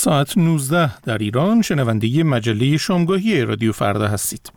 ساعت 19 در ایران. شنونده مجله شامگاهی رادیو فردا هستید.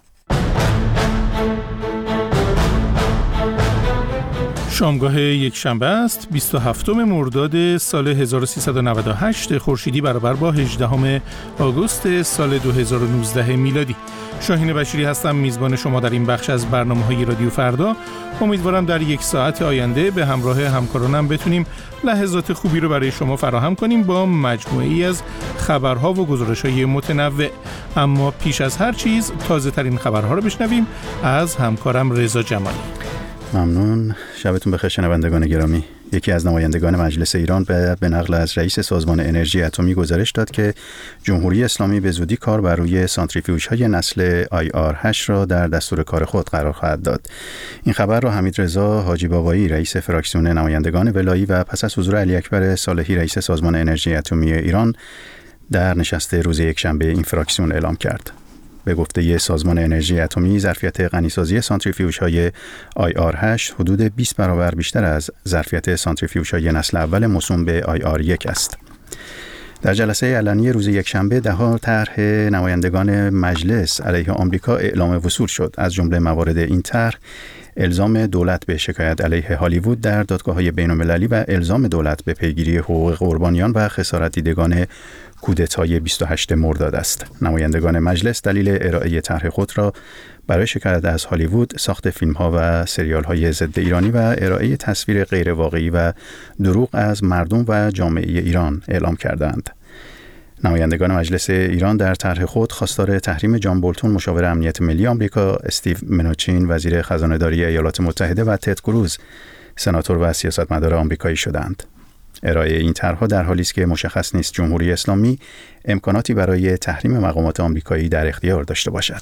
شامگاه یک شنبه است، 27 مرداد سال 1398 خورشیدی برابر با 18 آگوست سال 2019 میلادی. شاهین بشیری هستم، میزبان شما در این بخش از برنامه‌های رادیو فردا. امیدوارم در یک ساعت آینده به همراه همکارانم بتونیم لحظات خوبی رو برای شما فراهم کنیم با مجموعه‌ای از خبرها و گزارش‌های متنوع. اما پیش از هر چیز تازه ترین خبرها رو بشنویم از همکارم رضا جمالی. ممنون. شبتون بخیر شنوندگان گرامی. یکی از نمایندگان مجلس ایران به نقل از رئیس سازمان انرژی اتمی گزارش داد که جمهوری اسلامی به زودی کار بر روی سانتریفیوژهای نسل IR8 را در دستور کار خود قرار خواهد داد. این خبر را حمیدرضا حاجی بابایی رئیس فراکسیون نمایندگان ولایی و پس از حضور علی اکبر صالحی رئیس سازمان انرژی اتمی ایران در نشست روز یکشنبه این فراکسیون اعلام کرد. به گفته سازمان انرژی اتمی، ظرفیت غنیسازی سانتریفیوژهای IR8 حدود 20 برابر بیشتر از ظرفیت سانتریفیوژهای نسل اول موسوم به IR1 است. در جلسه علنی روز یکشنبه ده‌ها طرح نمایندگان مجلس علیه آمریکا اعلام وصول شد. از جمله موارد این طرح الزام دولت به شکایت علیه هالیوود در دادگاه‌های بین‌المللی و الزام دولت به پیگیری حقوق قربانیان و خسارت دیدگان کودتای 28 مرداد است. نمایندگان مجلس دلیل ارائه طرح خود را برای شکایت از هالیوود، ساخت فیلم‌ها و سریال‌های ضد ایرانی و ارائه تصویر غیر واقعی و دروغ از مردم و جامعه ایران اعلام کردند. نمایندگان مجلس ایران در طرح خود خواستار تحریم جان بولتون مشاور امنیت ملی آمریکا، استیو منوچین وزیر خزانه‌داری ایالات متحده و تد کروز سناتور و سیاستمدار آمریکایی شدند. ارائه این طرح‌ها در حالی است که مشخص نیست جمهوری اسلامی امکاناتی برای تحریم مقامات آمریکایی در اختیار داشته باشد.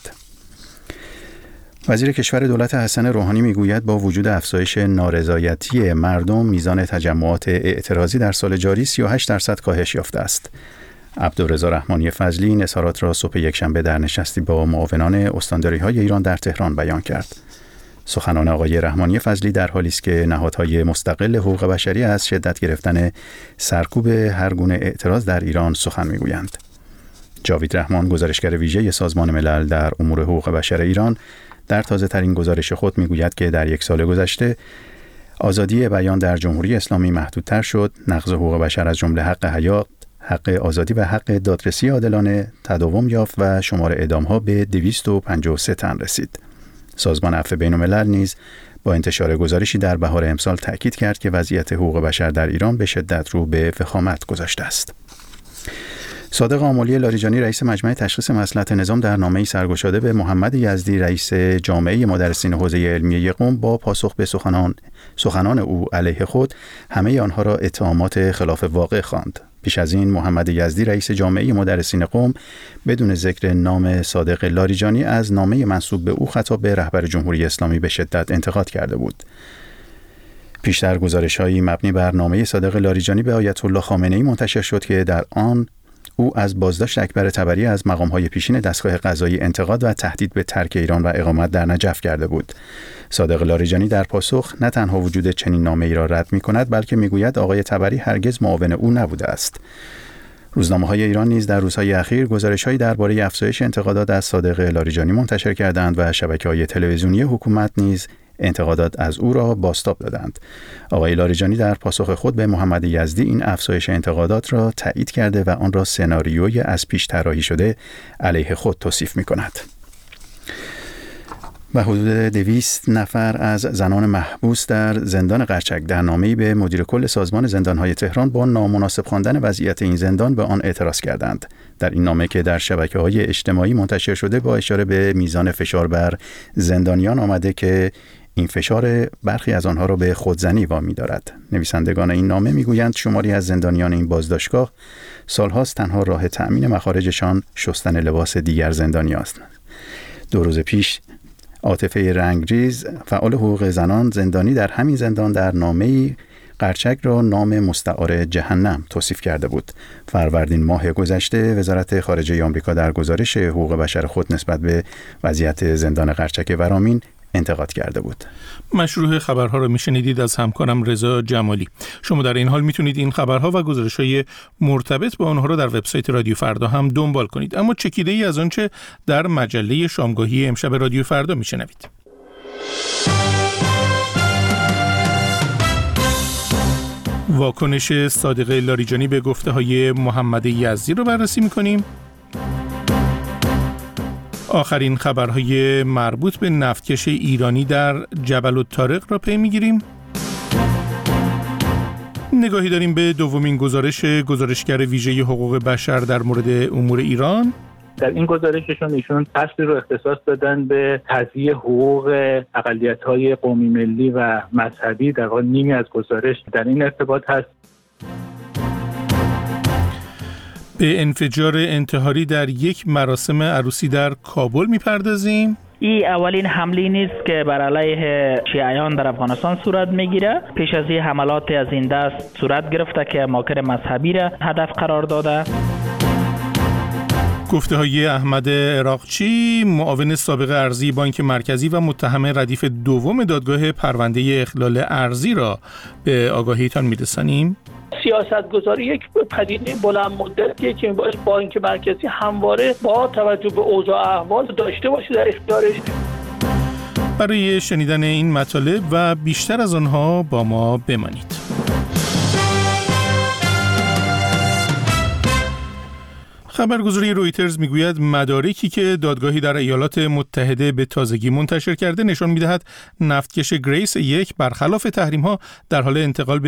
وزیر کشور دولت حسن روحانی میگوید با وجود افزایش نارضایتی مردم، میزان تجمعات اعتراضی در سال جاری 38% کاهش یافته است. عبدالرضا رحمانی فضلی این اظهارات را صبح یکشنبه در نشستی با معاونان استانداری‌های ایران در تهران بیان کرد. سخنان آقای رحمانی فضلی در حالی است که نهادهای مستقل حقوق بشری از شدت گرفتن سرکوب هر گونه اعتراض در ایران سخن میگویند. جاوید رحمان، گزارشگر ویژه سازمان ملل در امور حقوق بشر ایران، در تازه ترین گزارش خود میگوید که در یک سال گذشته آزادی بیان در جمهوری اسلامی محدودتر شد، نقض حقوق بشر از جمله حق حیات، حق آزادی و حق دادرسی عادلانه تداوم یافت و شمار اعدام‌ها به 253 تن رسید. سازمان عفو بین‌الملل نیز با انتشار گزارشی در بهار امسال تأکید کرد که وضعیت حقوق بشر در ایران به شدت رو به وخامت گذاشته است. صادق آملی لاریجانی رئیس مجمع تشخیص مصلحت نظام در نامه‌ای سرگشاده به محمد یزدی رئیس جامعه مدرسین حوزه علمیه قم با پاسخ به سخنان او علیه خود همه آنها را اتهامات خلاف واقع خواند. پیش از این محمد یزدی رئیس جامعه مدرسین قم بدون ذکر نام صادق لاریجانی از نامه منسوب به او خطاب به رهبر جمهوری اسلامی به شدت انتقاد کرده بود. پیشتر گزارش‌هایی مبنی بر نامه صادق لاریجانی به آیت الله خامنه‌ای منتشر شد که در آن او از بازداشت اکبر طبری از مقام‌های پیشین دستگاه قضایی انتقاد و تهدید به ترک ایران و اقامت در نجف کرده بود. صادق لاریجانی در پاسخ نه تنها وجود چنین نامه‌ای را رد می‌کند، بلکه می‌گوید آقای طبری هرگز معاون او نبوده است. روزنامه‌های ایران نیز در روزهای اخیر گزارش‌هایی درباره افزایش انتقادات از صادق لاریجانی منتشر کردند و شبکه‌های تلویزیونی حکومت نیز انتقادات از او را بازتاب دادند. آقای لاریجانی در پاسخ خود به محمد یزدی این افزایش انتقادات را تایید کرده و آن را سناریوی از پیش طراحی شده علیه خود توصیف می‌کند. و حدود 200 نفر از زنان محبوس در زندان قرچک در نامه‌ای به مدیر کل سازمان زندان‌های تهران با نامناسب خواندن وضعیت این زندان به آن اعتراض کردند. در این نامه که در شبکه‌های اجتماعی منتشر شده با اشاره به میزان فشار بر زندانیان آمده که این فشار برخی از آنها را به خودزنی وامی دارد. نویسندگان این نامه میگویند شماری از زندانیان این بازداشتگاه سالهاست تنها راه تأمین مخارجشان شستن لباس دیگر زندانیان است. 2 روز پیش عاطفه رنگریز، فعال حقوق زنان زندانی در همین زندان، در نامه‌ای قرچک را نام مستعار جهنم توصیف کرده بود. فروردین ماه گذشته وزارت خارجه آمریکا در گزارش حقوق بشر خود نسبت به وضعیت زندان قرچک ورامین انتقاد کرده بود. مشروح خبرها رو میشنیدید از همکارم رضا جمالی. شما در این حال میتونید این خبرها و گزارش‌های مرتبط با آنها رو در وبسایت رادیو فردا هم دنبال کنید. اما چکیده‌ای از آنچه در مجله شامگاهی امشب رادیو فردا میشنوید. واکنش صادق لاریجانی به گفته‌های محمد یزدی رو بررسی می‌کنیم. آخرین خبرهای مربوط به نفتکش ایرانی در جبل الطارق را پی می‌گیریم. نگاهی داریم به دومین گزارشگر ویژه حقوق بشر در مورد امور ایران. در این گزارششون ایشون فصلی رو اختصاص دادن به تضییع حقوق اقلیت‌های قومی ملی و مذهبی. در واقع نیمی از گزارش در این ارتباط هست. به انفجار انتحاری در یک مراسم عروسی در کابل میپردازیم. این اولین حمله نیست که بر علیه شیعیان در افغانستان صورت میگیره. پیش از این حملات از این دست صورت گرفته که ماکر مذهبی را هدف قرار داده. گفته های احمد عراقچی، معاون سابق ارضی بانک مرکزی و متهم ردیف دوم دادگاه پرونده اخلال ارضی را به آگاهیتان میرسانیم. سیاستگذاری یک پدیده بلند مدتیه که باید بانک مرکزی همواره با توجه به اوضاع احوال داشته باشه در اختیارش. برای شنیدن این مطالب و بیشتر از آنها با ما بمانید. خبرگزاری رویترز میگوید مدارکی که دادگاهی در ایالات متحده به تازگی منتشر کرده نشان میدهد نفتکش گریس یک برخلاف تحریم‌ها در حال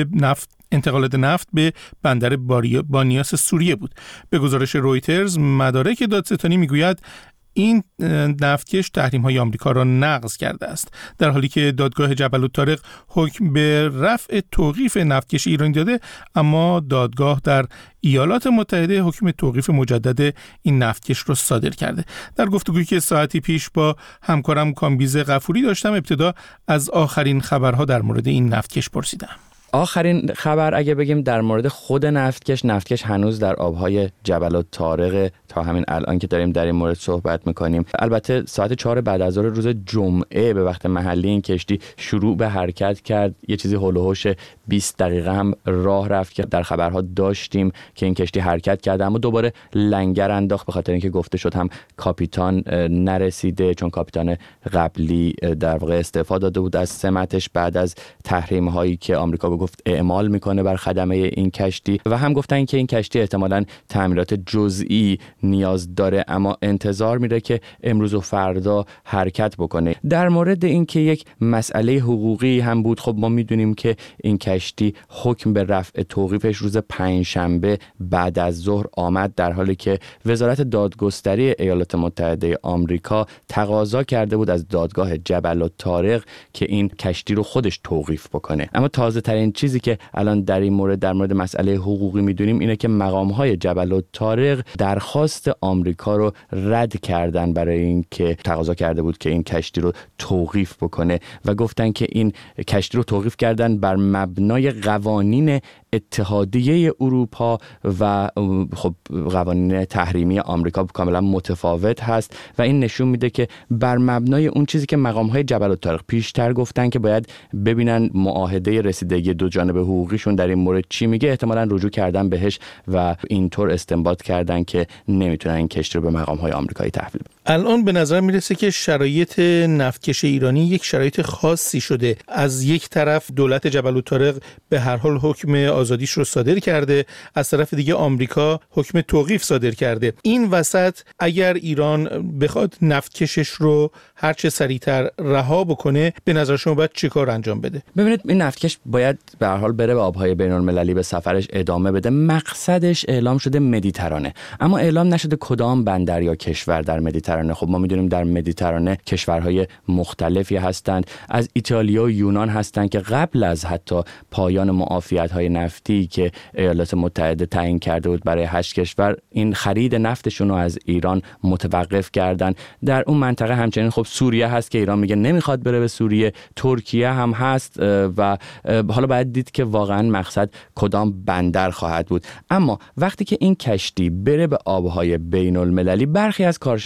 انتقالات نفت به بندر بانیاس سوریه بود. به گزارش رویترز مدارک دادستانی میگوید این نفتکش تحریم‌های آمریکا را نقض کرده است، در حالی که دادگاه جبل الطارق حکم به رفع توقیف نفتکش ایرانی داده، اما دادگاه در ایالات متحده حکم توقیف مجدد این نفتکش را صادر کرده. در گفتگویی که ساعتی پیش با همکارم کامبیز غفوری داشتم، ابتدا از آخرین خبرها در مورد این نفتکش پرسیدم. آخرین خبر اگه بگیم در مورد خود نفتکش هنوز در آبهای جبل الطارق تا همین الان که داریم در این مورد صحبت میکنیم. البته ساعت 4 بعد از ظهر روز جمعه به وقت محلی این کشتی شروع به حرکت کرد. یه چیزی هول و هوش 20 دقیقه هم راه رفت که در خبرها داشتیم که این کشتی حرکت کرده، اما دوباره لنگر انداخت به خاطر اینکه گفته شد هم کاپیتان نرسیده، چون کاپیتان قبلی در واقع استعفا داده بود از سمتش بعد از تحریم هایی که آمریکا گفت اعمال میکنه بر خدمه این کشتی، و هم گفتن که این کشتی احتمالاً تعمیرات جزئی نیاز داره، اما انتظار میره که امروز و فردا حرکت بکنه. در مورد این که یک مسئله حقوقی هم بود، خب ما میدونیم که این کشتی حکم به رفع توقیفش روز پنجشنبه بعد از ظهر آمد، در حالی که وزارت دادگستری ایالات متحده آمریکا تقاضا کرده بود از دادگاه جبل الطارق که این کشتی رو خودش توقیف بکنه. اما تازه ترین چیزی که الان در این مورد در مورد مسئله حقوقی میدونیم اینه که مقام‌های جبل الطارق درخواست آمریکا رو رد کردن برای اینکه تقاضا کرده بود که این کشتی رو توقیف بکنه و گفتن که این کشتی رو توقیف کردن بر مبنای قوانین اتحادیه اروپا و خب قوانین تحریمی آمریکا کاملا متفاوت هست و این نشون میده که بر مبنای اون چیزی که مقام‌های جبل الطارق پیشتر گفتن که باید ببینن معاهده رسیدگی دو جانبه حقوقیشون در این مورد چی میگه، احتمالاً رجوع کردن بهش و اینطور استنباط کردن که نمیتونن این کشتی رو به مقام‌های آمریکایی تحویل بدن. الان به نظر میرسه که شرایط نفتکش ایرانی یک شرایط خاصی شده. از یک طرف دولت جبل الطارق به هر حال حکم آزادیش رو صادر کرده، از طرف دیگه آمریکا حکم توقیف صادر کرده. این وسط اگر ایران بخواد نفتکشش رو هر چه سریعتر رها بکنه، به نظر شما باید چه کار انجام بده؟ ببینید این نفتکش باید به هر حال بره به آبهای بین‌المللی، به سفرش ادامه بده. مقصدش اعلام شده مدیترانه، اما اعلام نشده کدام بندر یا کشور در مدیترانه. خب ما میدونیم در مدیترانه کشورهای مختلفی هستند، از ایتالیا و یونان هستند که قبل از حتی پایان معافیت‌های نفتی که ایالات متحده تعیین کرده بود برای 8 کشور، این خرید نفتشون رو از ایران متوقف کردن. در اون منطقه همچنین خب سوریه هست که ایران میگه نمیخواد بره به سوریه، ترکیه هم هست و حالا باید دید که واقعا مقصد کدام بندر خواهد بود. اما وقتی که این کشتی بره به آبهای بین المللی، برخی از کارشناسان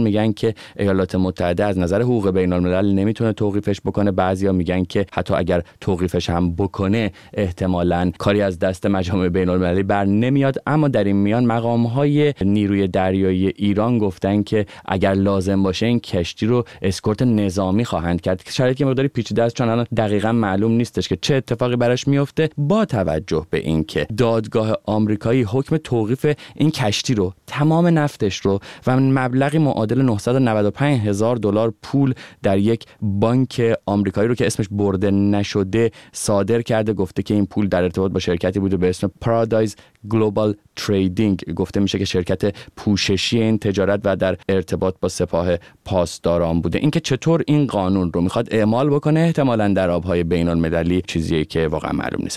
میگن که ایالات متحده از نظر حقوق بین الملل نمیتونه توقیفش بکنه، بعضیا میگن که حتی اگر توقیفش هم بکنه احتمالاً کاری از دست مجامع بین المللی بر نمیاد. اما در این میان مقام‌های نیروی دریایی ایران گفتن که اگر لازم باشه این کشتی رو اسکورت نظامی خواهند کرد. شرایطی که مقداری پیچیده است چون الان دقیقاً معلوم نیستش که چه اتفاقی براش میفته، با توجه به اینکه دادگاه آمریکایی حکم توقیف این کشتی رو، تمام نفتش رو و مبلغی معادل $995,000 پول در یک بانک آمریکایی رو که اسمش برده نشده صادر کرده. گفته که این پول در ارتباط با شرکتی بوده به اسم پارادایز گلوبال تریدینگ، گفته میشه که شرکت پوششی این تجارت و در ارتباط با سپاه پاسداران بوده. اینکه چطور این قانون رو میخواد اعمال بکنه احتمالاً در آبهای بین المللی چیزیه که واقعا معلوم نیست.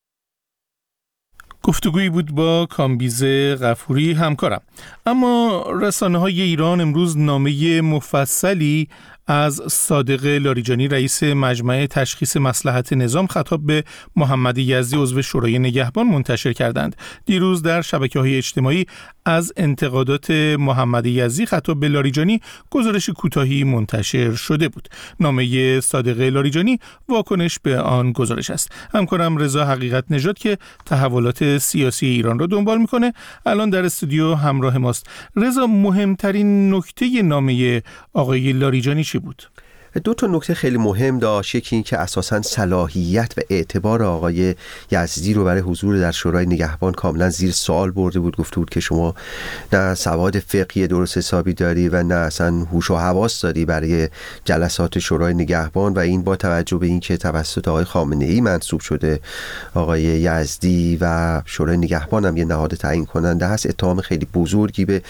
گفتگویی بود با کامبیز غفوری همکارم. اما رسانه‌های ایران امروز نامه مفصلی از صادق لاریجانی رئیس مجمع تشخیص مصلحت نظام خطاب به محمد یزدی عضو شورای نگهبان منتشر کردند. دیروز در شبکه‌های اجتماعی از انتقادات محمد یزدی خطاب به لاریجانی گزارش کوتاهی منتشر شده بود. نامه صادق لاریجانی واکنش به آن گزارش است. همکارم رضا حقیقت نژاد که تحولات سیاسی ایران را دنبال میکنه الان در استودیو همراه ماست. رضا، مهمترین نکته نامه آقای لاریجانی چی بود؟ دو تا نکته خیلی مهم داشت. یکی این که اساساً صلاحیت و اعتبار آقای یزدی رو برای حضور در شورای نگهبان کاملا زیر سوال برده بود. گفته بود که شما نه سواد فقهی درست حسابی داری و نه اصلا هوش و حواس داری برای جلسات شورای نگهبان، و این با توجه به این که توسط آقای خامنه‌ای منصوب شده آقای یزدی و شورای نگهبان هم یه نهاد تعیین کننده هست، اتهام خیلی بزرگی به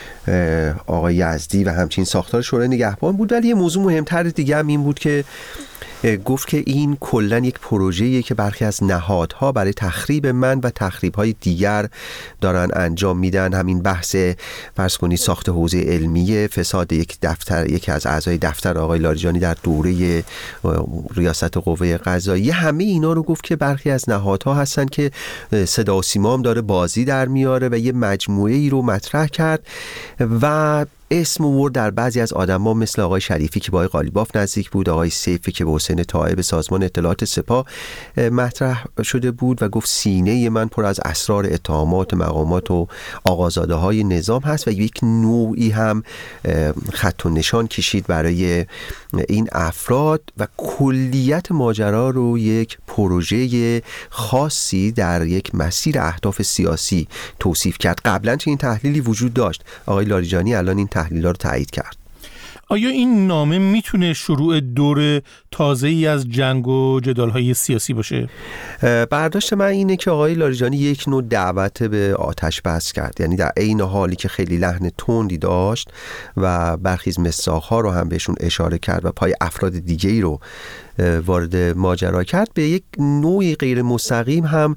آقای یزدی و همچنین ساختار شورای نگهبان بود. ولی یه موضوع مهمتر دیگه هم این بود که گفت که این کلن یک پروژه‌ایه که برخی از نهادها برای تخریب من و تخریب‌های دیگر دارن انجام میدن. همین بحث فرض کنید ساخت حوزه علمیه، فساد یکی از اعضای دفتر آقای لاریجانی در دوره ریاست قوه قضاییه، همه اینا رو گفت که برخی از نهادها هستن که صدا و سیما هم داره بازی در میاره و یه مجموعه ای رو مطرح کرد و اسم آورد در بعضی از آدما مثل آقای شریفی که با آقای قالیباف نزدیک بود، آقای سیفی که به حسین طائب سازمان اطلاعات سپاه مطرح شده بود و گفت سینه من پر از اسرار اتهامات مقامات و آقازاده‌های نظام هست و یک نوعی هم خط و نشان کشید برای این افراد و کلیت ماجرا رو یک پروژه خاصی در یک مسیر اهداف سیاسی توصیف کرد. قبلا چنین تحلیلی وجود داشت، آقای لاریجانی الان این تحلیل‌ها رو تایید کرد. آیا این نامه میتونه شروع دور تازه‌ای از جنگ و جدال‌های سیاسی باشه؟ برداشت من اینه که آقای لاریجانی یک نوع دعوت به آتش بس کرد، یعنی در عین حالی که خیلی لحن تندی داشت و برخی از مصداق‌ها رو هم بهشون اشاره کرد و پای افراد دیگه‌ای رو وارد ماجرا کرد، به یک نوعی غیر مستقیم هم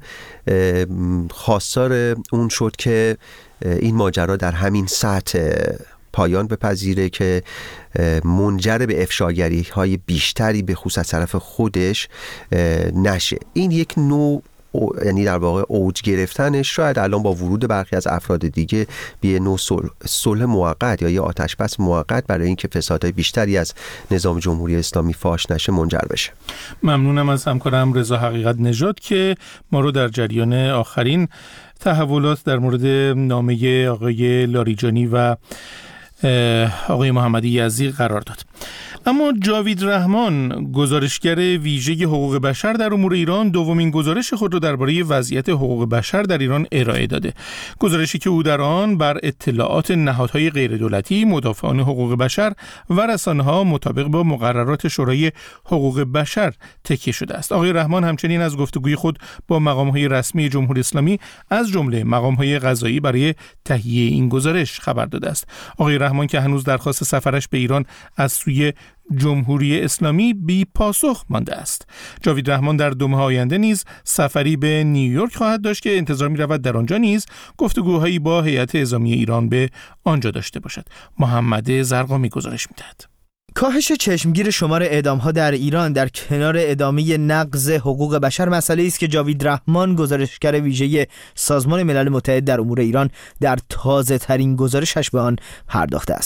خواستار اون شد که این ماجرا در همین سطح پایان بپذیره که منجر به افشاگری‌های بیشتری به خصوص از طرف خودش نشه. این یک نوع یعنی در واقع اوج گرفتنش شاید الان با ورود برخی از افراد دیگه به یه نوع صلح موقت یا یه آتش بس موقت برای اینکه فسادهای بیشتری از نظام جمهوری اسلامی فاش نشه منجر بشه. ممنونم از همکارم رضا حقیقت نژاد که ما رو در جریان آخرین تحولات در مورد نامه آقای لاریجانی و آقای محمد یزدی قرار داد. اما جاوید رحمان، گزارشگر ویژه حقوق بشر در امور ایران، دومین گزارش خود را درباره وضعیت حقوق بشر در ایران ارائه داده. گزارشی که او در آن بر اطلاعات نهادهای غیردولتی، مدافعان حقوق بشر و رسانه‌ها مطابق با مقررات شورای حقوق بشر تکیه شده است. آقای رحمان همچنین از گفتگوی خود با مقام‌های رسمی جمهوری اسلامی از جمله مقام‌های قضایی برای تهیه این گزارش خبر داده است. آقای رحمان که هنوز درخواست سفرش به ایران از سوی جمهوری اسلامی بی پاسخ مانده است. جاوید رحمان در 2 ماه آینده نیز سفری به نیویورک خواهد داشت که انتظار می‌رود در آنجا نیز گفتگوهایی با هیئت اعزامی ایران به آنجا داشته باشد. محمد زرقامی گزارش می‌دهد. کاهش چشمگیر شمار اعدام‌ها در ایران در کنار ادامه نقض حقوق بشر مسئله‌ای است که جاوید رحمان، گزارشگر ویژه سازمان ملل متحد در امور ایران، در تازه‌ترین گزارشش به آن پرداخته است.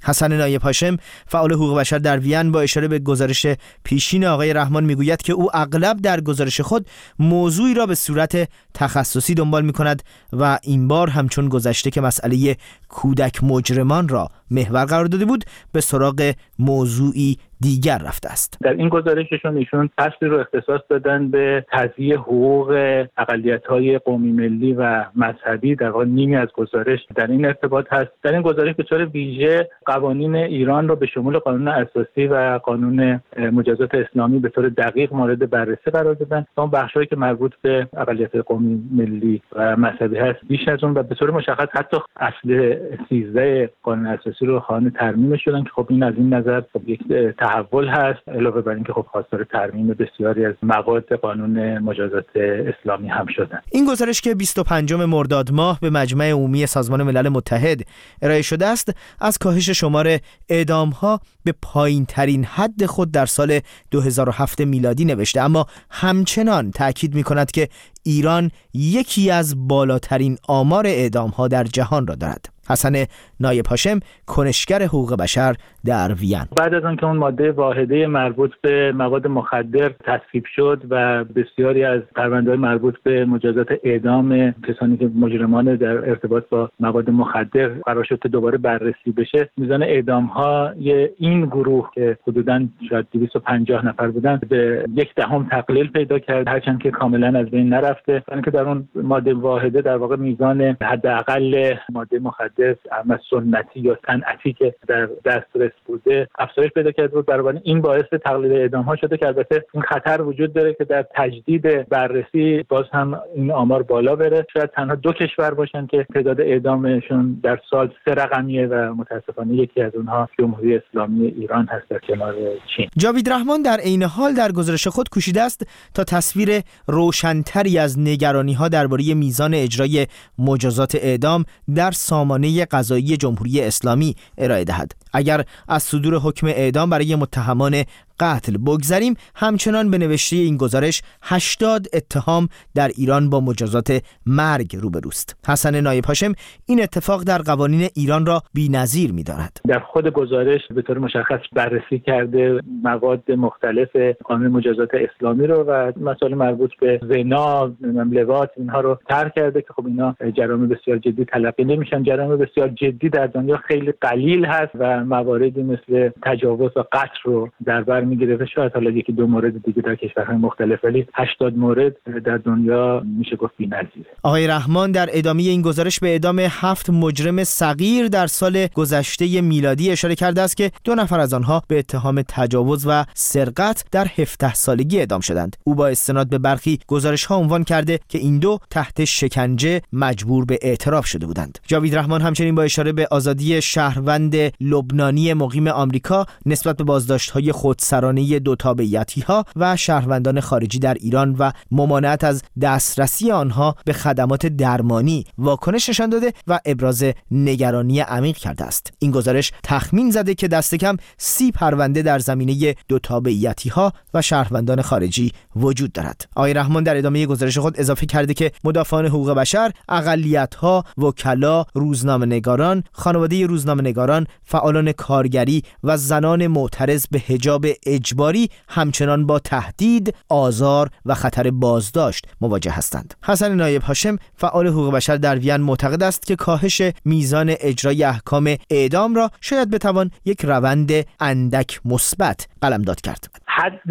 حسن نایب هاشم فعال حقوق بشر در وین با اشاره به گزارش پیشین آقای رحمان میگوید که او اغلب در گزارش خود موضوعی را به صورت تخصصی دنبال می‌کند و این بار همچون گذشته که مسئله کودک مجرمان را محور قرار داده بود به سراغ موضوعی دیگر رفته است. در این گزارششون ایشون فصلی رو اختصاص دادن به تضییع حقوق اقلیت‌های قومی ملی و مذهبی. در واقع نیمی از گزارش در این ارتباط هست. در این گزارش به طور ویژه قوانین ایران رو به شمول قانون اساسی و قانون مجازات اسلامی به طور دقیق مورد بررسی قرار دادن. اون بخشایی که مربوط به اقلیت‌های قومی ملی و مذهبی هست بیش از اون و به طور مشخص حتی اصل 13 قانون اساسی رو خواهان ترمیم شدن که خب این از این نظر خب یک تحول هست، علاوه بر اینکه خب خواستار ترمیم بسیاری از مواد قانون مجازات اسلامی هم شدن. این گزارش که 25 مرداد ماه به مجمع عمومی سازمان ملل متحد ارائه شده است از کاهش شمار اعدام‌ها به پایین‌ترین حد خود در سال 2007 میلادی نوشته، اما همچنان تأکید می‌کند که ایران یکی از بالاترین آمار اعدام‌ها در جهان را دارد. حسن نایب هاشم کنشگر حقوق بشر در وین: بعد از آنکه اون ماده واحده مربوط به مواد مخدر تصویب شد و بسیاری از پرونده‌های مربوط به مجازات اعدام کسانی که مجرمان در ارتباط با مواد مخدر قرار شد دوباره بررسی بشه، میزان اعدام‌ها این گروه که حدوداً شاید 250 نفر بودن به 1/10 تقلیل پیدا کرد، هرچند که کاملا از بین نرفته، چون که در اون ماده واحده در واقع میزان حداقل ماده مخدر اما سنتی یا صنعتی که در دسترس بوده افزایش پیدا کرده بود. برابر این باعث تقلیل اعدام ها شده که البته این خطر وجود داره که در تجدید بررسی باز هم این آمار بالا بره. شاید تنها 2 کشور باشن که تعداد اعدامشون در سال 3 رقمیه و متاسفانه یکی از اونها جمهوری اسلامی ایران هست در کنار چین. جاوید رحمان در عین حال در گزارش خود کوشیده است تا تصویر روشن‌تری از نگرانی‌ها درباره میزان اجرای مجازات اعدام در سامانه قضایی جمهوری اسلامی ارائه دهد. اگر از صدور حکم اعدام برای متهمان قتل بگذریم، همچنان به نوشته این گزارش 80 اتهام در ایران با مجازات مرگ روبروست. حسن نایب هاشم این اتفاق در قوانین ایران را بی‌نظیر می‌داند. در خود گزارش به طور مشخص بررسی کرده مواد مختلف قانون مجازات اسلامی رو و مسائل مربوط به زنا، لواط اینها رو طرح کرده که خب اینا جرایم بسیار جدی تلقی نمیشن. جرایم بسیار جدی در دنیا خیلی قلیل هست و مواردی مثل تجاوز و قتل رو در بر میگیره و شاید حالا 1-2 مورد دیگه در کشورهای مختلف، ولی 80 مورد در دنیا میشه گفت بی‌نظیره. آقای رحمان در ادامه این گزارش به اعدام 7 مجرم صغیر در سال گذشته میلادی اشاره کرده است که 2 نفر از آنها به اتهام تجاوز و سرقت در 17 سالگی اعدام شدند. او با استناد به برخی گزارش‌ها عنوان کرده که این 2 تحت شکنجه مجبور به اعتراف شده بودند. جاوید رحمان همچنین با اشاره به آزادی شهروند لبنانی مقیم آمریکا نسبت به بازداشت‌های خودسرانه 2 تابعیتی‌ها و شهروندان خارجی در ایران و ممانعت از دسترسی آنها به خدمات درمانی واکنش نشان داده و ابراز نگرانی عمیق کرده است. این گزارش تخمین زده که دست کم 30 پرونده در زمینه 2 تابعیتی‌ها و شهروندان خارجی وجود دارد. آقای رحمان در ادامه گزارش خود اضافه کرده که مدافعان حقوق بشر، اقلیت‌ها، وکلا، روزنامه‌نگاران، خانواده روزنامه‌نگاران، فعالان کارگری و زنان معترض به حجاب اجباری همچنان با تهدید، آزار و خطر بازداشت مواجه هستند. حسن نایب هاشم فعال حقوق بشر در وین معتقد است که کاهش میزان اجرای احکام اعدام را شاید بتوان یک روند اندک مثبت قلمداد کرد. حد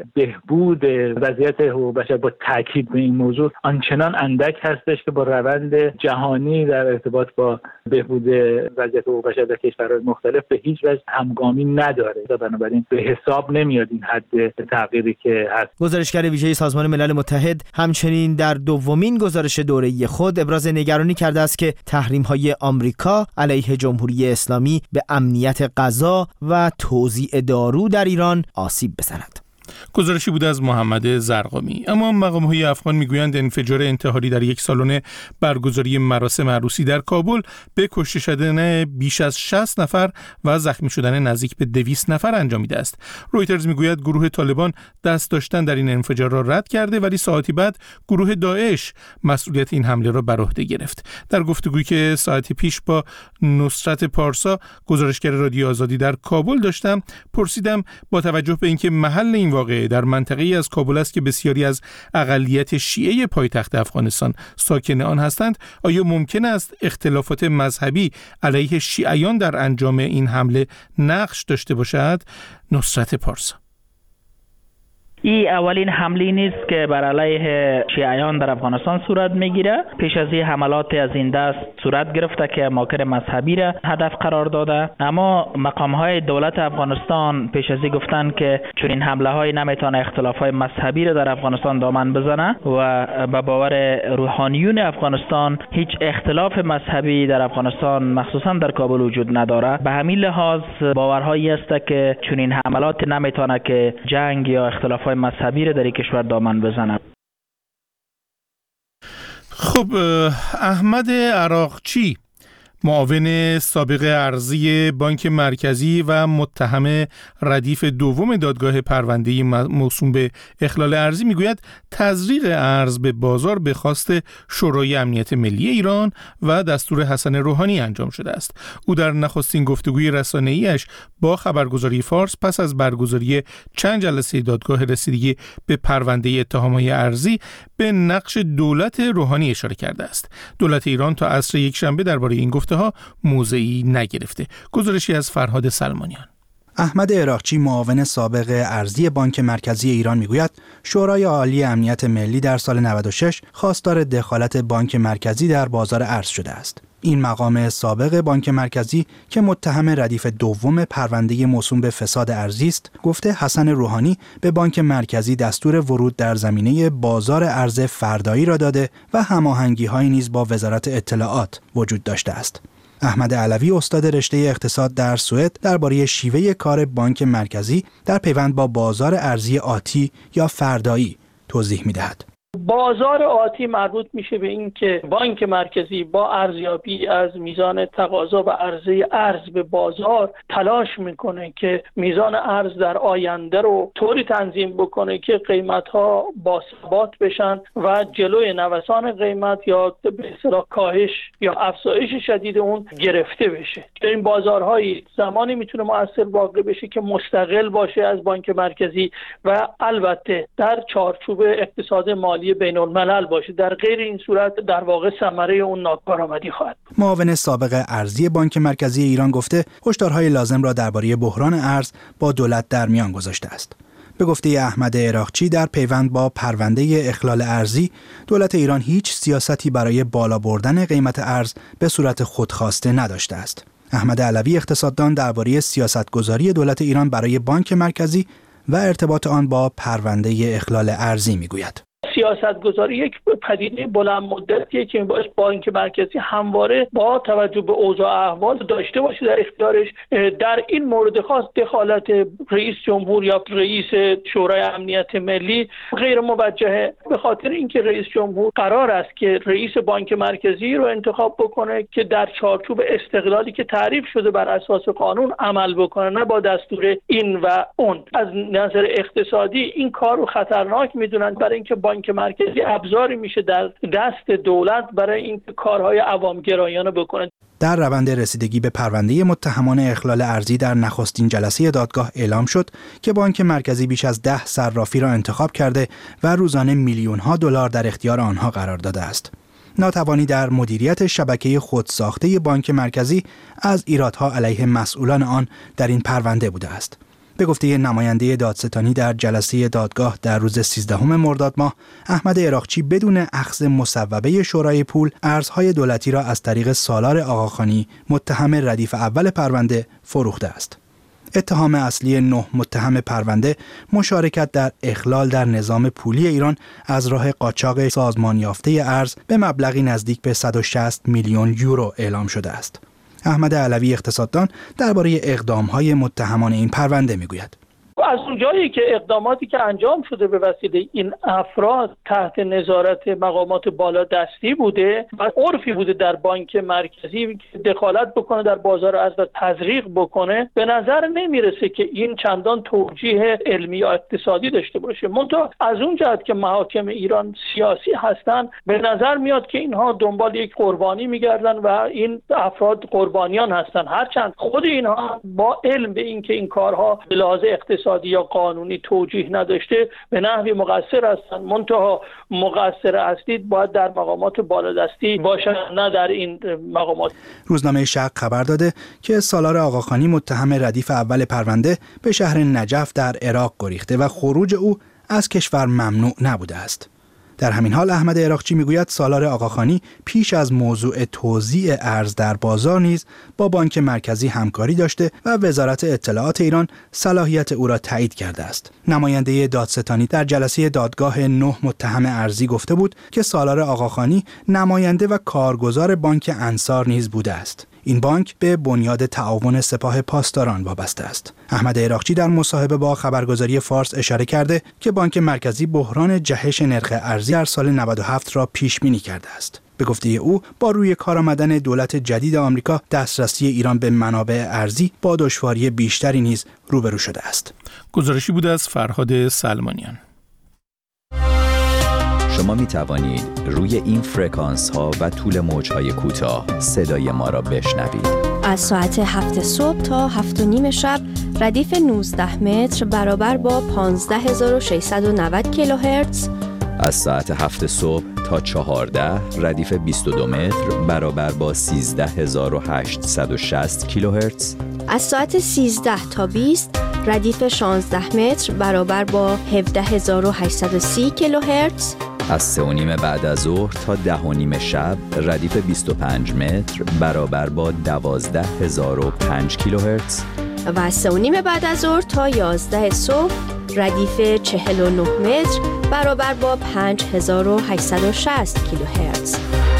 بهبود وضعیت حقوق بشر با تاکید به این موضوع آنچنان اندک هستش که با روند جهانی در ارتباط با بهبود وضعیت حقوق بشر در کشورهای مختلف به هیچ وجه همگامی نداره و بنابراین به حساب نمیاد این حد تغییری که هست. گزارشگر ویژه سازمان ملل متحد همچنین در دومین گزارش دوره‌ای خود ابراز نگرانی کرده است که تحریم‌های آمریکا علیه جمهوری اسلامی به امنیت غذا و توزیع دارو در ایران آسیب بزند. گزارشی بود از محمد زرقامی. اما مقام‌های افغان میگویند انفجار انتحاری در یک سالن برگزاری مراسم عروسی در کابل به کشته شدن بیش از 60 نفر و زخمی شدن نزدیک به 200 نفر انجامیده است. رویترز میگوید گروه طالبان دست داشتن در این انفجار را رد کرده، ولی ساعتی بعد گروه داعش مسئولیت این حمله را بر عهده گرفت. در گفتگویی که ساعتی پیش با نصرت پارسا، گزارشگر رادیو آزادی در کابل داشتم، پرسیدم با توجه به اینکه محل این واقعه در منطقه‌ای از کابل است که بسیاری از اقلیت شیعه پایتخت افغانستان ساکن آن هستند، آیا ممکن است اختلافات مذهبی علیه شیعیان در انجام این حمله نقش داشته باشد؟ نصرت پارسا: این اولین حمله نیست که بر علیه شیعیان در افغانستان صورت میگیره. پیش از این حملات از این دست صورت گرفته که ماکر مذهبی را هدف قرار داده، اما مقام‌های دولت افغانستان پیش از این گفتن که چون این حمله‌های نمیتونه اختلاف‌های مذهبی را در افغانستان دامن بزنه و به باور روحانیون افغانستان هیچ اختلاف مذهبی در افغانستان مخصوصا در کابل وجود نداره. به همین لحاظ باورهایی است که چون این حملات نمیتونه که جنگ یا اختلاف‌های مذهبی را در این کشور دامن بزنه. خب، احمد عراقچی، معاون سابق ارزی بانک مرکزی و متهم ردیف دوم دادگاه پرونده موسوم به اخلال ارزی، میگوید تزریق ارز به بازار به خواست شورای امنیت ملی ایران و دستور حسن روحانی انجام شده است. او در نخستین گفتگوی رسانه‌ایش با خبرگزاری فارس پس از برگزاری چند جلسه دادگاه رسیدگی به پرونده اتهام‌های ارزی به نقش دولت روحانی اشاره کرده است. دولت ایران تا عصر یکشنبه درباره این گفته‌ها موضعی نگرفته. گزارشی از فرهاد سلمانیان. احمد عراقچی، معاون سابق ارزی بانک مرکزی ایران، میگوید شورای عالی امنیت ملی در سال 96 خواستار دخالت بانک مرکزی در بازار ارز شده است. این مقام سابق بانک مرکزی که متهم ردیف دوم پرونده موسوم به فساد ارزی است، گفته حسن روحانی به بانک مرکزی دستور ورود در زمینه بازار ارز فردایی را داده و هماهنگی‌هایی نیز با وزارت اطلاعات وجود داشته است. احمد علوی، استاد رشته اقتصاد در سوئد، درباره شیوه کار بانک مرکزی در پیوند با بازار ارزی آتی یا فردایی توضیح می‌دهد. بازار آتی مربوط میشه به این که بانک مرکزی با ارزیابی از میزان تقاضا و عرضه ارز به بازار تلاش میکنه که میزان ارز در آینده رو طوری تنظیم بکنه که قیمت‌ها باثبات بشن و جلوی نوسان قیمت یا به اصطلاح کاهش یا افزایش شدید اون گرفته بشه. این بازارهایی زمانی میتونه مؤثر واقع بشه که مستقل باشه از بانک مرکزی و البته در چارچوب اقتصاد مالی بین الملل باشه. در غیر این صورت در واقع ثمره اون ناکارآمدی خواهد. معاون سابق ارزی بانک مرکزی ایران گفته هشدارهای لازم را درباره بحران ارز با دولت در میان گذاشته است. به گفته احمد عراقچی، در پیوند با پرونده اخلال ارزی، دولت ایران هیچ سیاستی برای بالا بردن قیمت ارز به صورت خودخواسته نداشته است. احمد علوی، اقتصاددان، درباره سیاستگذاری دولت ایران برای بانک مرکزی و ارتباط آن با پرونده اخلال ارزی میگوید. سیاستگذاری یک پدیده بلند مدتیه که باعث بانک مرکزی همواره با توجه به اوضاع احوال داشته باشه در اختیارش. در این مورد خاص دخالت رئیس جمهور یا رئیس شورای امنیت ملی غیر موجهه، به خاطر اینکه رئیس جمهور قرار است که رئیس بانک مرکزی رو انتخاب بکنه که در چارچوب استقلالی که تعریف شده بر اساس قانون عمل بکنه، نه با دستور این و اون. از نظر اقتصادی این کار رو خطرناک میدونن، برای اینکه بانک مرکزی ابزاری میشه در دست دولت برای این کارهای عوامگرایانه بکنه. در روند رسیدگی به پرونده متهمان اخلال ارزی در نخستین جلسه دادگاه اعلام شد که بانک مرکزی بیش از 10 صرافی را انتخاب کرده و روزانه میلیون‌ها دلار در اختیار آنها قرار داده است. ناتوانی در مدیریت شبکه خودساخته بانک مرکزی از ایرادها علیه مسئولان آن در این پرونده بوده است. به گفته نماینده دادستانی در جلسه دادگاه در روز 13 مرداد ماه، احمد عراقچی بدون اخذ مصوبه شورای پول ارزهای دولتی را از طریق سالار آقاخانی، متهم ردیف اول پرونده، فروخته است. اتهام اصلی 9 متهم پرونده مشارکت در اخلال در نظام پولی ایران از راه قاچاق سازمان یافته ارز به مبلغی نزدیک به 160 میلیون یورو اعلام شده است. احمد علوی، اقتصاددان، درباره اقدام‌های متهمان این پرونده میگوید. از اون جایی که اقداماتی که انجام شده به وسیله این افراد تحت نظارت مقامات بالادستی بوده و عرفی بوده در بانک مرکزی که دخالت بکنه در بازار ارز و تزریق بکنه، به نظر نمیرسه که این چندان توجیه علمی یا اقتصادی داشته باشه. منتها از اون جهت که محاکم ایران سیاسی هستن، به نظر میاد که اینها دنبال یک قربانی میگردن و این افراد قربانیان هستن، هرچند خود اینها با علم به این که این کارها به لحاظ اقتصادی یا قانونی توجیه نداشته به نحوی مقصر هستن. منتها مقصر اصلی باید در مقامات بالادستی باشن، نه در این مقامات. روزنامه شرق خبر داده که سالار آقاخانی متهم ردیف اول پرونده به شهر نجف در عراق گریخته و خروج او از کشور ممنوع نبوده است. در همین حال احمد عراقچی میگوید سالار آقاخانی پیش از موضوع توزیع ارز در بازار نیز با بانک مرکزی همکاری داشته و وزارت اطلاعات ایران صلاحیت او را تایید کرده است. نماینده دادستانی در جلسه دادگاه 9 متهم ارزی گفته بود که سالار آقاخانی نماینده و کارگزار بانک انصار نیز بوده است. این بانک به بنیاد تعاون سپاه پاسداران وابسته است. احمد عراقچی در مصاحبه با خبرگزاری فارس اشاره کرده که بانک مرکزی بحران جهش نرخ ارزی در سال 97 را پیش بینی کرده است. به گفته او با روی کار آمدن دولت جدید آمریکا دسترسی ایران به منابع ارزی با دشواری بیشتری نیز روبرو شده است. گزارشی بود از فرهاد سلمانیان. شما می توانید روی این فرکانس ها و طول موج های کوتاه صدای ما را بشنوید. از ساعت 7 صبح تا 7:30 شب ردیف 19 متر برابر با 15690 کیلوهرتز. از ساعت 7 صبح تا 14 ردیف 22 متر برابر با 13860 کیلوهرتز. از ساعت 13 تا 20 ردیف 16 متر برابر با 17830 کیلوهرتز. از 3:30 بعد از ظهر تا 10:30 شب ردیف 25 متر برابر با 12005 کیلوهرتز. و از 3:30 بعد از ظهر تا 11 صبح ردیف 49 متر برابر با 5860 کیلوهرتز.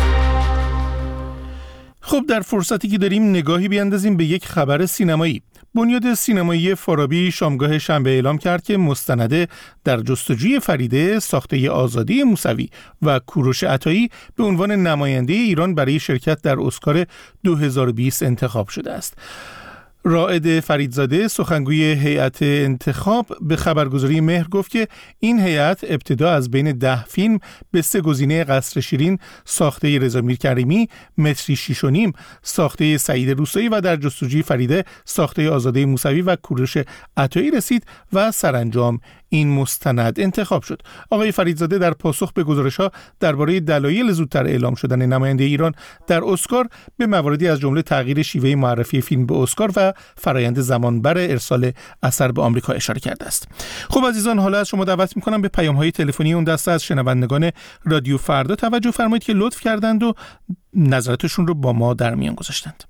خب در فرصتی که داریم نگاهی بیاندازیم به یک خبر سینمایی. بنیاد سینمایی فارابی شامگاه شنبه اعلام کرد که مستند در جستجوی فریده ساخته آزادی موسوی و کوروش عطایی به عنوان نماینده ایران برای شرکت در اسکار 2020 انتخاب شده است. رائد فریدزاده سخنگوی هیئت انتخاب به خبرگزاری مهر گفت که این هیئت ابتدا از بین 10 فیلم به 3 گزینه قصر شیرین ساخته رضا میرکریمی، متری 6.5 ساخته سعید روستایی و در جستجوی فریده ساخته آزاده موسوی و کوروش عطایی رسید و سرانجام این مستند انتخاب شد. آقای فریدزاده در پاسخ به گزارش‌ها درباره دلایل زودتر اعلام شدن نماینده ایران در اسکار به مواردی از جمله تغییر شیوه معرفی فیلم به اسکار و فرایند زمانبر ارسال اثر به آمریکا اشاره کرده است. خب عزیزان، حالا از شما دعوت می‌کنم به پیام‌های تلفنی اون دسته از شنوندگان رادیو فردا توجه فرمایید که لطف کردند و نظراتشون رو با ما در میان گذاشتند.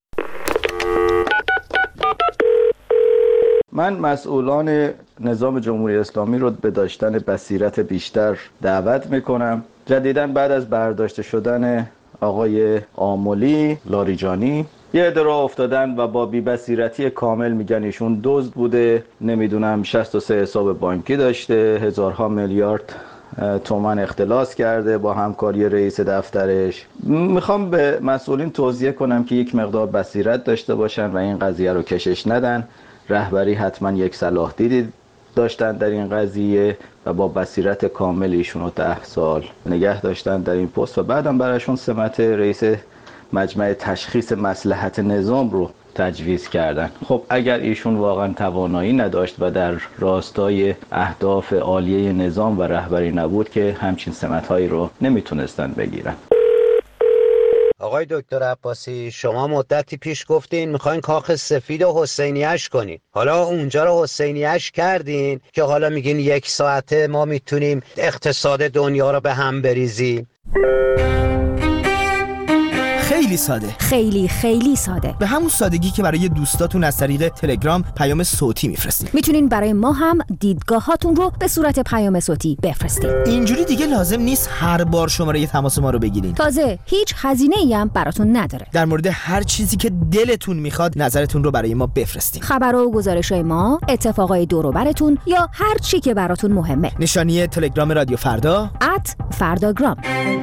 من مسئولان نظام جمهوری اسلامی رو به داشتن بصیرت بیشتر دعوت میکنم. جدیداً بعد از برداشته شدن آقای آملی لاریجانی یه عده راه افتادن و با بی‌بصیرتی کامل میگن ایشون دزد بوده، نمیدونم 63 حساب بانکی داشته، هزارها میلیارد تومان اختلاس کرده با همکاری رئیس دفترش. میخوام به مسئولین توضیح کنم که یک مقدار بصیرت داشته باشن و این قضیه رو کشش ندن. رهبری حتما یک صلاح دیدی داشتن در این قضیه و با بصیرت کامل ایشون رو 10 سال نگه داشتن در این پست و بعدم براشون سمت رئیس مجمع تشخیص مصلحت نظام رو تجویز کردن. خب اگر ایشون واقعا توانایی نداشت و در راستای اهداف عالیه نظام و رهبری نبود که همچین سمت‌هایی رو نمیتونستن بگیرن. آقای دکتر عباسی، شما مدتی پیش گفتین میخواین کاخ سفید و حسینیه‌اش کنین. حالا اونجا رو حسینیه‌اش کردین که حالا میگین 1 ساعته ما میتونیم اقتصاد دنیا رو به هم بریزیم. خیلی ساده. خیلی خیلی ساده. به همون سادگی که برای دوستاتون از طریق تلگرام پیام صوتی میفرستید. میتونین برای ما هم دیدگاهاتون رو به صورت پیام صوتی بفرستید. اینجوری دیگه لازم نیست هر بار شماره تماس ما رو بگیرین. تازه هیچ هزینه‌ای هم براتون نداره. در مورد هر چیزی که دلتون میخواد نظرتون رو برای ما بفرستین. خبرها و گزارش‌های ما، اتفاقای دور و براتون یا هر چی که براتون مهمه. نشانی تلگرام رادیو فردا @فرداگرام.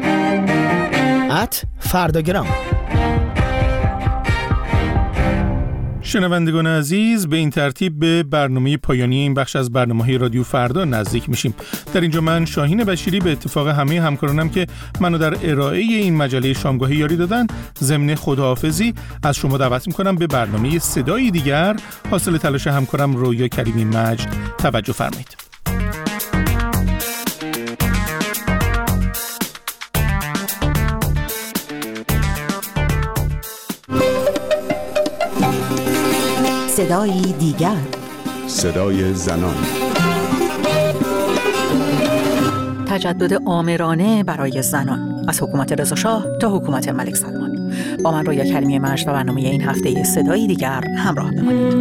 @فرداگرام. شنوندگان عزیز، به این ترتیب به برنامه پایانی این بخش از برنامه‌های رادیو فردا نزدیک میشیم. در اینجا من شاهین بشیری به اتفاق همه همکارانم که منو در ارائه این مجله شامگاهی یاری دادن، ضمن خداحافظی از شما دعوت میکنم به برنامه صدایی دیگر حاصل تلاش همکارم رویا کریمی مجد توجه فرمایید. صدای دیگر، صدای زنان. تجدد آمرانه برای زنان از حکومت رضا شاه تا حکومت ملک سلمان. با من رویا کریمی مجد و برنامه این هفته صدای دیگر همراه بمانید.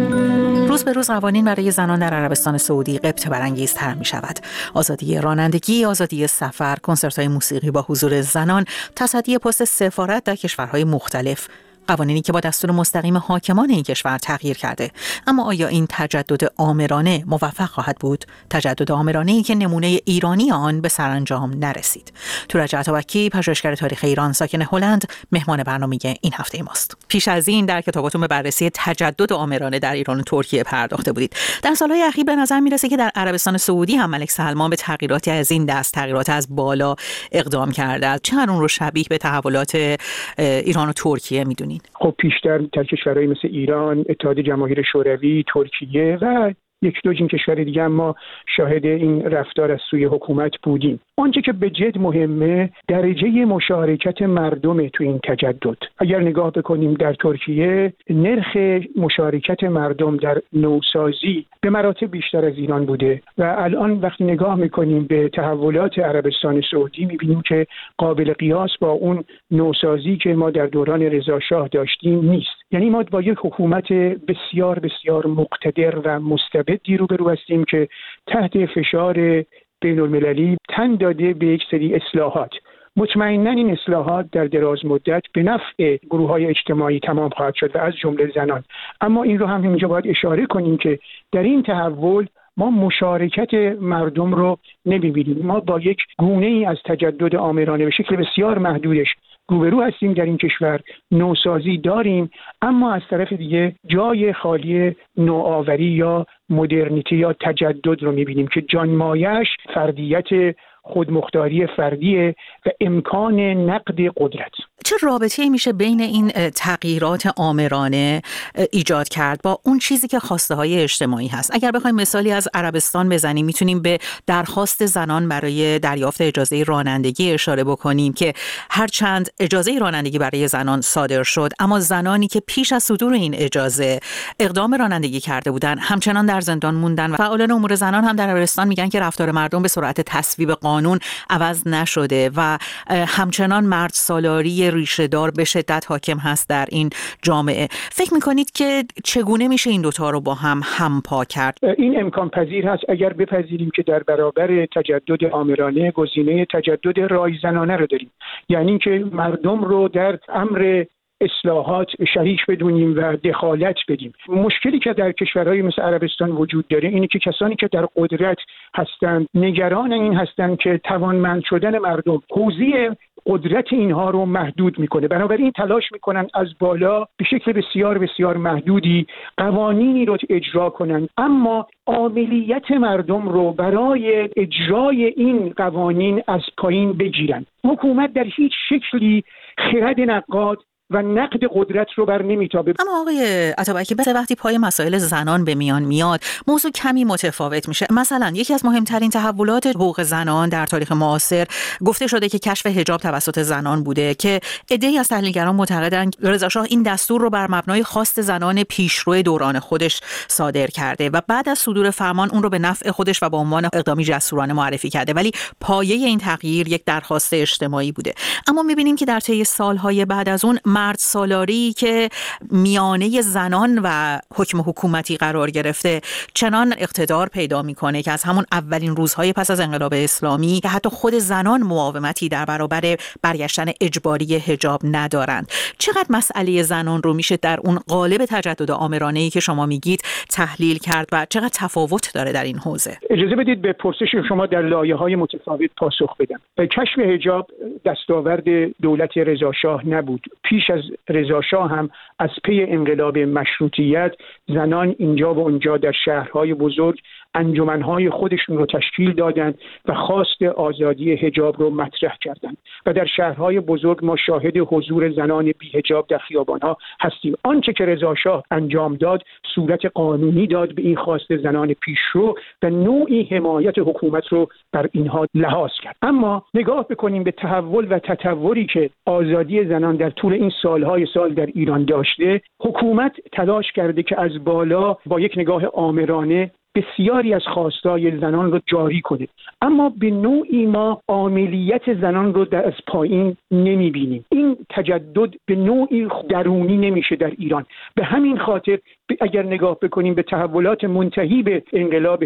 روز به روز قوانین برای زنان در عربستان سعودی غبطه برانگیزتر می شود. آزادی رانندگی، آزادی سفر، کنسرت‌های موسیقی با حضور زنان، تصدی پست سفارت در کشورهای مختلف، قوانینی که با دستور مستقیم حاکمان این کشور تغییر کرده. اما آیا این تجدد آمرانه موفق خواهد بود؟ تجدد آمرانه‌ای که نمونه ایرانی آن به سرانجام نرسید. تورج عطابکی، پژوهشگر تاریخ ایران ساکن هلند، مهمان برنامه این هفته ماست. پیش از این در کتاباتون به بررسی تجدد آمرانه در ایران و ترکیه پرداخته بودید. در سالهای اخیر به نظر میرسه که در عربستان سعودی هم ملک سلمان به تغییراتی از این دست، تغییرات از بالا اقدام کرده. چه اون رو شبیه به تحولات ایران و ترکیه میدونید؟ خب پیشتر در کشورهای مثل ایران، اتحاد جماهیر شوروی، ترکیه و یک دو این کشور دیگه ما شاهد این رفتار از سوی حکومت بودیم. آنچه که به جد مهمه درجه مشارکت مردم تو این تجدد. اگر نگاه بکنیم در ترکیه، نرخ مشارکت مردم در نوسازی به مراتب بیشتر از ایران بوده و الان وقتی نگاه میکنیم به تحولات عربستان سعودی میبینیم که قابل قیاس با اون نوسازی که ما در دوران رضا شاه داشتیم نیست. یعنی ما با یک حکومت بسیار بسیار مقتدر و مستبدی روبرو هستیم که تحت فشار بین المللی تن داده به یک سری اصلاحات. مطمئناً این اصلاحات در دراز مدت به نفع گروه‌های اجتماعی تمام خواهد شد و از جمله زنان. اما این رو هم اینجا باید اشاره کنیم که در این تحول ما مشارکت مردم رو نمی‌بینیم. ما با یک گونه‌ای از تجدد آمرانه به شکل بسیار محدودش روبرو هستیم در این کشور. نوسازی داریم اما از طرف دیگه جای خالی نوآوری یا مدرنیته یا تجدد رو می‌بینیم که جانمایه‌اش فردیت خودمختاری فردیه و امکان نقد قدرت. چه رابطه‌ای میشه بین این تغییرات آمرانه ایجاد کرد با اون چیزی که خواسته‌های اجتماعی هست؟ اگر بخوایم مثالی از عربستان بزنیم، میتونیم به درخواست زنان برای دریافت اجازه رانندگی اشاره بکنیم که هرچند اجازه رانندگی برای زنان صادر شد، اما زنانی که پیش از صدور این اجازه اقدام رانندگی کرده بودن همچنان در زندان موندن و فعالان امور زنان هم در عربستان میگن که رفتار مردم به سرعت تصویب قانون عوض نشده و همچنان مرد سالاری ریشه‌دار به شدت حاکم هست در این جامعه. فکر می‌کنید که چگونه میشه این دوتا رو با هم همپا کرد؟ این امکان پذیر هست اگر بپذیریم که در برابر تجدد آمرانه گزینه تجدد رایزنانه رو داریم. یعنی اینکه مردم رو در امر اصلاحات شریک بدونیم و دخالت بدیم. مشکلی که در کشورهای مثل عربستان وجود داره اینه که کسانی که در قدرت هستند نگران این هستند که توانمند شدن مردم حوزه قدرت اینها رو محدود میکنه. بنابراین تلاش میکنن از بالا به شکل بسیار بسیار محدودی قوانینی رو اجرا کنن، اما عاملیت مردم رو برای اجرای این قوانین از پایین بگیرن. حکومت در هیچ شکلی خرد نقاد و نقد قدرت رو بر نمیتابه. اما آقای عطابکی وقتی پای مسائل زنان به میان میاد موضوع کمی متفاوت میشه. مثلا یکی از مهمترین تحولات حقوق زنان در تاریخ معاصر گفته شده که کشف حجاب توسط زنان بوده که عده‌ای از تحلیلگران معتقدند رضا شاه این دستور رو بر مبنای خواست زنان پیشرو دوران خودش صادر کرده و بعد از صدور فرمان اون رو به نفع خودش و به عنوان اقدامی جسورانه معرفی کرده، ولی پایه این تغییر یک درخواست اجتماعی بوده. اما می‌بینیم که در طی سالهای بعد از اون مرد سالاری که میانه زنان و حکم حکومتی قرار گرفته چنان اقتدار پیدا میکنه که از همون اولین روزهای پس از انقلاب اسلامی که حتی خود زنان مقاومتی در برابر برگشتن اجباری حجاب ندارند. چقدر مسئله زنان رو میشه در اون قالب تجدد آمرانه‌ای که شما میگید تحلیل کرد و چقدر تفاوت داره در این حوزه؟ اجازه بدید به پرسش شما در لایه‌های متفاوت پاسخ بدم. کشف حجاب دستاورد دولت رضا شاه نبود. پیش از رضا شاه هم از پی انقلاب مشروطیت زنان اینجا و اونجا در شهرهای بزرگ انجمنهای خودشون رو تشکیل دادند و خواست آزادی حجاب رو مطرح کردند و در شهرهای بزرگ ما شاهد حضور زنان بی حجاب در خیابانها هستیم. آنچه که رضا شاه انجام داد صورت قانونی داد به این خواست زنان پیشرو و نوعی حمایت حکومت رو بر اینها لحاظ کرد. اما نگاه بکنیم به تحول و تطوری که آزادی زنان در طول این سالهای سال در ایران داشته. حکومت تلاش کرده که از بالا با یک نگاه آمرانه بسیاری از خواستای زنان رو جاری کنه، اما به نوعی ما عاملیت زنان رو از پایین نمیبینیم. این تجدد به نوعی درونی نمیشه در ایران. به همین خاطر اگر نگاه بکنیم به تحولات منتهی به انقلاب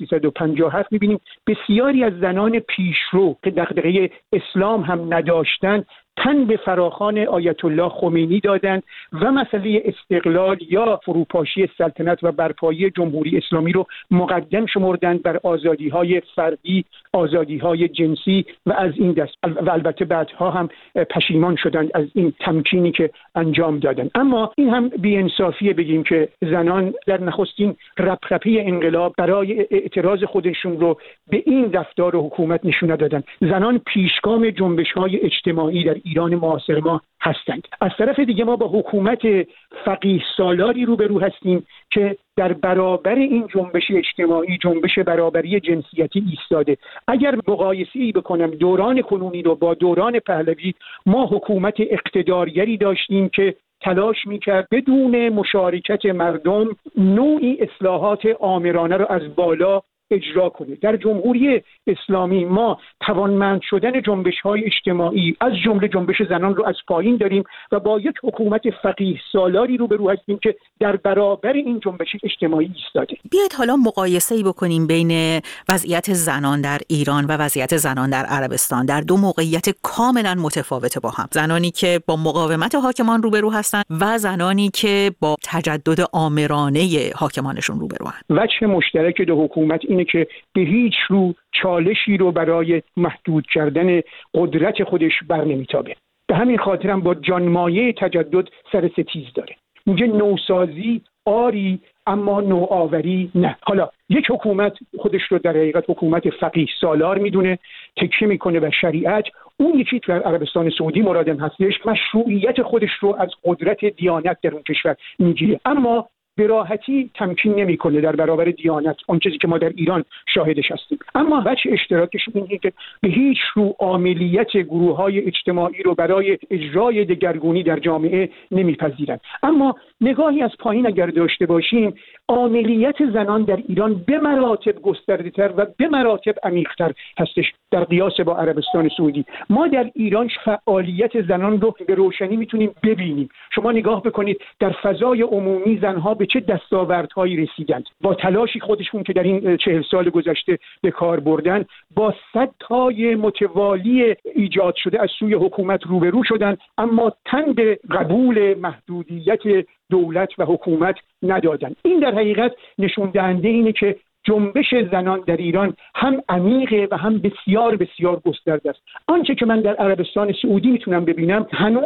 1357 میبینیم بسیاری از زنان پیشرو که دغدغه اسلام هم نداشتند تن به فراخوان آیت الله خمینی دادند و مسئله استقلال یا فروپاشی سلطنت و برپایی جمهوری اسلامی رو مقدم شمردند بر آزادی‌های فردی، آزادی‌های جنسی و از این دست و البته بعدها هم پشیمان شدند از این تمکینی که انجام دادند. اما این هم بی‌انصافیه بگیم که زنان در نخستین رپرپی انقلاب برای اعتراض خودشون رو به این رفتار حکومت نشون ندادند. زنان پیشگام جنبش‌های اجتماعی در ایران معاصر ما هستند. از طرف دیگه ما با حکومت فقیه سالاری روبرو هستیم که در برابر این جنبش اجتماعی، جنبش برابری جنسیتی ایستاده. اگر مقایسه‌ای بکنم دوران کنونی رو با دوران پهلوی، ما حکومت اقتدارگری داشتیم که تلاش میکرد بدون مشارکت مردم نوعی اصلاحات آمرانه رو از بالا اجرا کنه. در جمهوری اسلامی ما توانمند شدن جنبش‌های اجتماعی از جمله جنبش زنان رو از پایین داریم و با یک حکومت فقیه سالاری روبرو هستیم که در برابر این جنبش اجتماعی ایستاده. بیایید حالا مقایسه‌ای بکنیم بین وضعیت زنان در ایران و وضعیت زنان در عربستان در دو موقعیت کاملا متفاوت با هم. زنانی که با مقاومت حاکمان روبرو هستند و زنانی که با تجدد آمرانه حاکمانشون روبرو هستند. وجه مشترک دو حکومت اینه که به هیچ رو چالشی رو برای محدود کردن قدرت خودش بر نمیتابه. به همین خاطر هم با جانمایه تجدد سر ستیز داره. میگه نوسازی آری اما نوآوری نه. حالا یک حکومت خودش رو در حقیقت حکومت فقیه سالار میدونه، تکیه میکنه به شریعت. اون یکی در عربستان سعودی مرادم هستش مشروعیت خودش رو از قدرت دیانت در اون کشور میگیره، اما به راحتی تمکین نمیکنه در برابر دیانت، اون چیزی که ما در ایران شاهدش هستیم. اما وجه اشتراکش اینه که به هیچ رو عاملیت گروه‌های اجتماعی رو برای اجرای دگرگونی در جامعه نمیپذیرند. اما نگاهی از پایین اگر داشته باشیم، عاملیت زنان در ایران به مراتب گسترده‌تر و به مراتب عمیق‌تر هستش در قیاس با عربستان سعودی. ما در ایران فعالیت زنان رو به روشنی میتونیم ببینیم. شما نگاه بکنید در فضای عمومی زنها به چه دستاوردهایی رسیدند. با تلاشی خودشون که در این 40 سال گذشته به کار بردن، با صدهای متوالی ایجاد شده از سوی حکومت روبرو شدن، اما تن به قبول محدودیت دولت و حکومت ندادن. این در حقیقت نشون دهنده اینه که جنبش زنان در ایران هم عمیقه و هم بسیار بسیار گسترده است. آنچه که من در عربستان سعودی میتونم ببینم، هنوز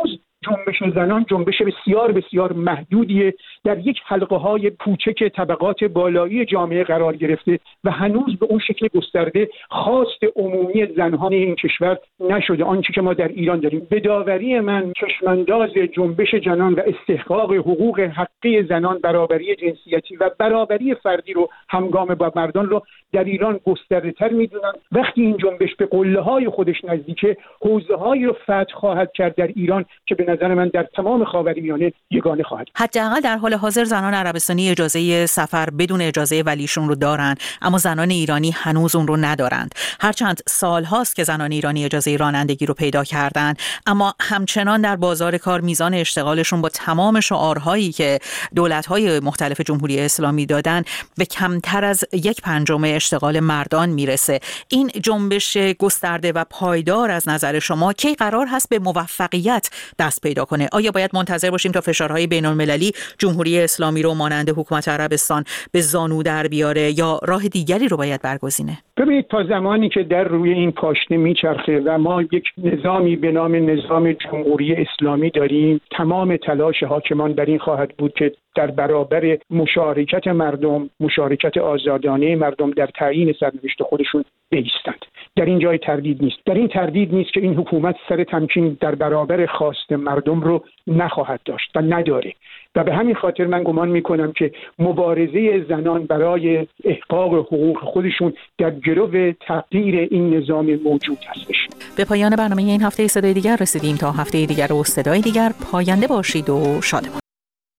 جنبش زنان جنبش بسیار بسیار محدودیه، در یک حلقه‌های کوچک طبقات بالایی جامعه قرار گرفته و هنوز به اون شکل گسترده خواست عمومی زنان این کشور نشده. آنچه که ما در ایران داریم، به داوری من چشمانداز جنبش زنان و استحقاق حقوق حقی زنان، برابری جنسیتی و برابری فردی رو همگام با مردان رو در ایران گسترده‌تر می‌دونن. وقتی این جنبش به قله‌های خودش نزدیکه، حوزه‌هایی رو فتح خواهد کرد در ایران که به نظر من در تمام خاورمیانه یگانه خواهد. حداقل در حال حاضر زنان عربستانی اجازه سفر بدون اجازه ولیشون رو دارن، اما زنان ایرانی هنوز اون رو ندارند. هرچند سال هاست که زنان ایرانی اجازه رانندگی رو پیدا کردن، اما همچنان در بازار کار میزان اشتغالشون با تمام شعارهایی که دولت‌های مختلف جمهوری اسلامی دادن به کمتر از 1/5 اشتغال مردان میرسه. این جنبش گسترده و پایدار از نظر شما کی قرار هست به موفقیت دست پیدا کنه؟ آیا باید منتظر باشیم تا فشارهای بین‌المللی جمهوری اسلامی رو مانند حکومت عربستان به زانو در بیاره، یا راه دیگری رو باید برگزینه؟ ببینید، تا زمانی که در روی این پاشنه میچرخه و ما یک نظامی به نام نظام جمهوری اسلامی داریم، تمام تلاش حاکمان بر این خواهد بود که در برابر مشارکت مردم، مشارکت آزادانه مردم در تعیین سرنوشت خودشون بایستند. در این جای تردید نیست. در این تردید نیست که این حکومت سر تمکین در برابر خواست مردم رو نخواهد داشت و نداره. و به همین خاطر من گمان میکنم که مبارزه زنان برای احقاق حقوق خودشون در گرو تغییر این نظام موجود هستش. به پایان برنامه این هفته صدای دیگر رسیدیم. تا هفته دیگر و صدای دیگر، پاینده باشید و شادمان.